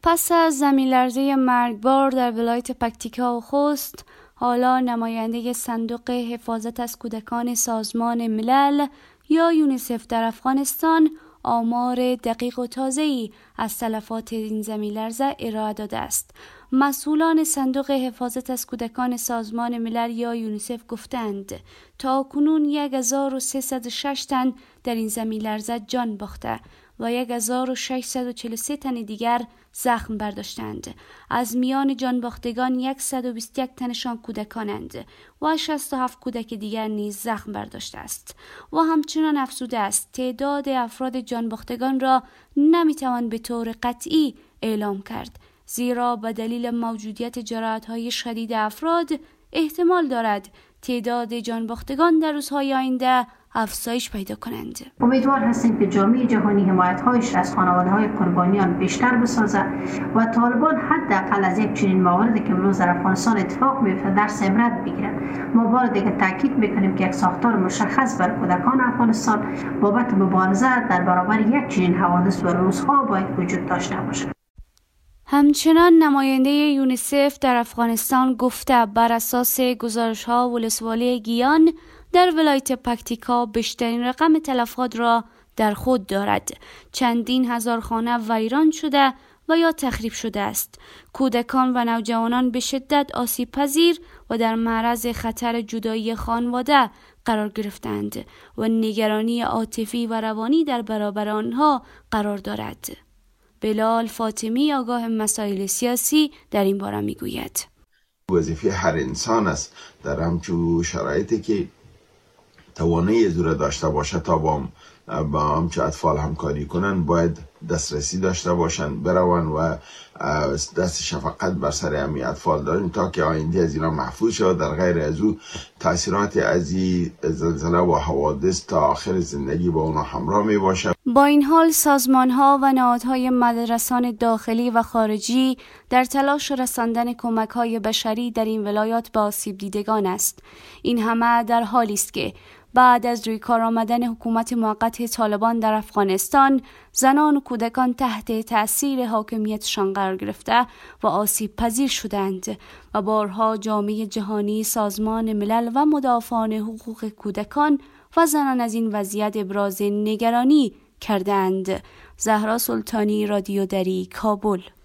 پس از زمین لرزه مرگبار در ولایت پکتیکا و خوست، حالا نماینده صندوق حفاظت از کودکان سازمان ملل یا یونیسف در افغانستان آمار دقیق و تازه‌ای از تلفات این زمین لرزه ارائه داده است. مسئولان صندوق حفاظت از کودکان سازمان ملل یا یونیسف گفتند تا کنون 1306 تن در این زمین لرزه جان باخته و 1643 تن دیگر زخم برداشتند. از میان جان باختگان 121 تنشان کودکانند و 67 کودک دیگر نیز زخم برداشته است و همچنان افزوده است تعداد افراد جان باختگان را نمیتوان به طور قطعی اعلام کرد، زیرا به دلیل موجودیت جراحت‌های شدید افراد احتمال دارد تعداد جان باختگان در روزهای آینده افزایش پیدا کنند. امیدوار هستیم که جامعه جهانی حمایت‌هایش از خانواده‌های قربانیان بیشتر بسازد و طالبان حداقل از یک چنین مواردی که امروز در افغانستان اتفاق می‌افتد درس عبرت بگیرند. ما بار دیگر تاکید می‌کنیم که یک ساختار مشخص بر کودکان افغانستان بابت مبارزه در برابر یک چنین حوادث و روزها باید وجود داشته باشد. همچنان نماینده یونیسف در افغانستان گفته بر اساس گزارش‌ها ولسوالی گیان در ولایت پکتیکا بیشترین رقم تلفات را در خود دارد. چندین هزار خانه ویران شده و یا تخریب شده است. کودکان و نوجوانان به شدت آسیب پذیر و در معرض خطر جدایی خانواده قرار گرفتند و نگرانی عاطفی و روانی در برابر آنها قرار دارد. بلال فاطمی آگاه مسائل سیاسی در این باره میگوید: وظیفه هر انسان است در همچون شرایطی که توانایی زور داشته باشه تا با همچه اطفال همکاری کنن، باید دسترسی داشته باشن، برون و دست شفقت بر سر همی اطفال دارن تا که آینده از اینا محفوظ شد. در غیر از او تاثیرات از این زلزله و حوادث تا آخر زندگی با اونا همراه می باشه. با این حال سازمان ها و نهادهای مدرسان داخلی و خارجی در تلاش رساندن کمک های بشری در این ولایات به آسیب دیدگان است. این همه در حالی است که بعد از روی کار آمدن حکومت موقت طالبان در افغانستان، زنان و کودکان تحت تأثیر حاکمیتشان قرار گرفته و آسیب پذیر شدند و بارها جامعه جهانی، سازمان ملل و مدافعان حقوق کودکان و زنان از این وضعیت ابراز نگرانی کردند. زهرا سلطانی، رادیو دری، کابل.